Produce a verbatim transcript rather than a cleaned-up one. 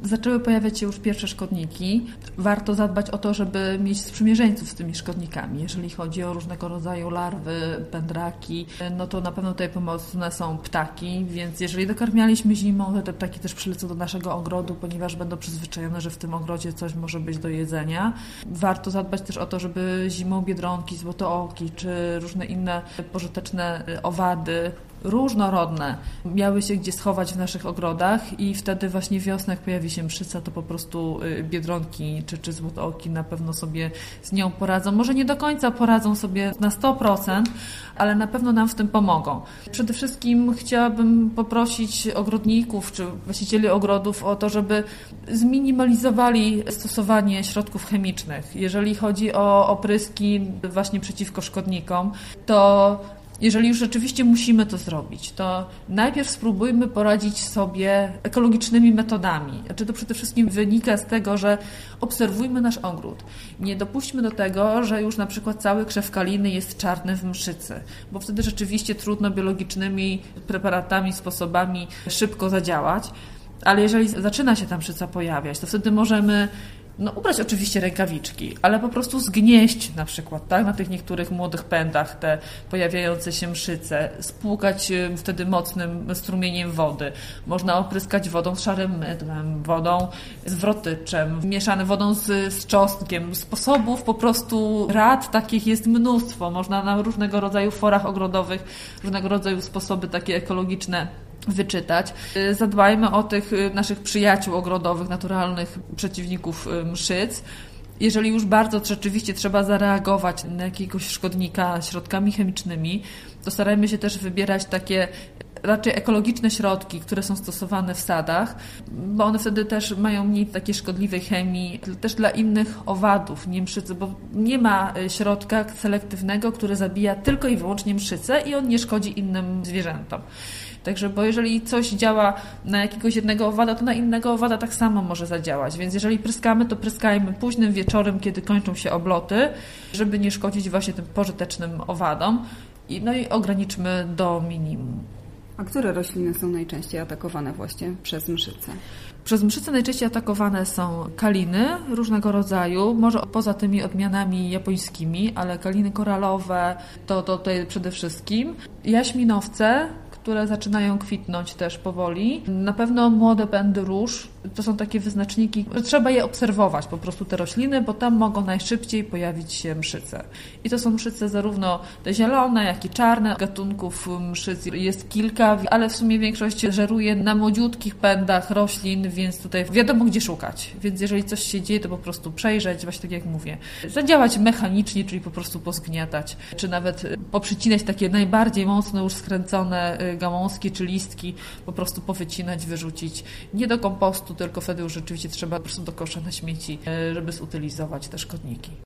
zaczęły pojawiać się już pierwsze szkodniki. Warto zadbać o to, żeby mieć sprzymierzeńców z tymi szkodnikami. Jeżeli chodzi o różnego rodzaju larwy, pędraki, no to na pewno tutaj pomocne są ptaki, więc jeżeli dokarmialiśmy zimą, to te ptaki też przylecą do naszego ogrodu, ponieważ będą przyzwyczajone, że w tym ogrodzie coś może być do jedzenia. Warto zadbać też o to, żeby zimą biedronki, złotooki czy różne inne pożyteczne owady, różnorodne, miały się gdzie schować w naszych ogrodach i wtedy właśnie wiosną, jak pojawi się mszyca, to po prostu biedronki czy, czy złotooki na pewno sobie z nią poradzą. Może nie do końca poradzą sobie na sto procent, ale na pewno nam w tym pomogą. Przede wszystkim chciałabym poprosić ogrodników czy właścicieli ogrodów o to, żeby zminimalizowali stosowanie środków chemicznych. Jeżeli chodzi o opryski właśnie przeciwko szkodnikom, to jeżeli już rzeczywiście musimy to zrobić, to najpierw spróbujmy poradzić sobie ekologicznymi metodami. Znaczy to przede wszystkim wynika z tego, że obserwujmy nasz ogród. Nie dopuśćmy do tego, że już na przykład cały krzew kaliny jest czarny w mszycy, bo wtedy rzeczywiście trudno biologicznymi preparatami, sposobami szybko zadziałać. Ale jeżeli zaczyna się ta mszyca pojawiać, to wtedy możemy No ubrać oczywiście rękawiczki, ale po prostu zgnieść na przykład, tak, na tych niektórych młodych pędach te pojawiające się mszyce, spłukać wtedy mocnym strumieniem wody. Można opryskać wodą z szarym mydłem, wodą z wrotyczem, mieszane wodą z, z czosnkiem. Sposobów po prostu rad takich jest mnóstwo. Można na różnego rodzaju forach ogrodowych, różnego rodzaju sposoby takie ekologiczne wyczytać. Zadbajmy o tych naszych przyjaciół ogrodowych, naturalnych przeciwników mszyc. Jeżeli już bardzo rzeczywiście trzeba zareagować na jakiegoś szkodnika środkami chemicznymi, to starajmy się też wybierać takie raczej ekologiczne środki, które są stosowane w sadach, bo one wtedy też mają mniej takiej szkodliwej chemii, też dla innych owadów, nie mszycy, bo nie ma środka selektywnego, który zabija tylko i wyłącznie mszycę i on nie szkodzi innym zwierzętom. Także, bo jeżeli coś działa na jakiegoś jednego owada, to na innego owada tak samo może zadziałać. Więc jeżeli pryskamy, to pryskajmy późnym wieczorem, kiedy kończą się obloty, żeby nie szkodzić właśnie tym pożytecznym owadom. I, no i ograniczmy do minimum. A które rośliny są najczęściej atakowane właśnie przez mszycę? Przez mszyce najczęściej atakowane są kaliny różnego rodzaju, może poza tymi odmianami japońskimi, ale kaliny koralowe to, to tutaj przede wszystkim. Jaśminowce, które zaczynają kwitnąć też powoli. Na pewno młode pędy róż to są takie wyznaczniki, że trzeba je obserwować po prostu te rośliny, bo tam mogą najszybciej pojawić się mszyce. I to są mszyce zarówno te zielone, jak i czarne. Gatunków mszyc jest kilka, ale w sumie większość żeruje na młodziutkich pędach roślin, więc tutaj wiadomo gdzie szukać. Więc jeżeli coś się dzieje, to po prostu przejrzeć, właśnie tak jak mówię. Zadziałać mechanicznie, czyli po prostu pozgniatać, czy nawet poprzycinać takie najbardziej mocno już skręcone gałązki czy listki, po prostu powycinać, wyrzucić. Nie do kompostu, tylko wtedy już rzeczywiście trzeba po prostu do kosza na śmieci, żeby zutylizować te szkodniki.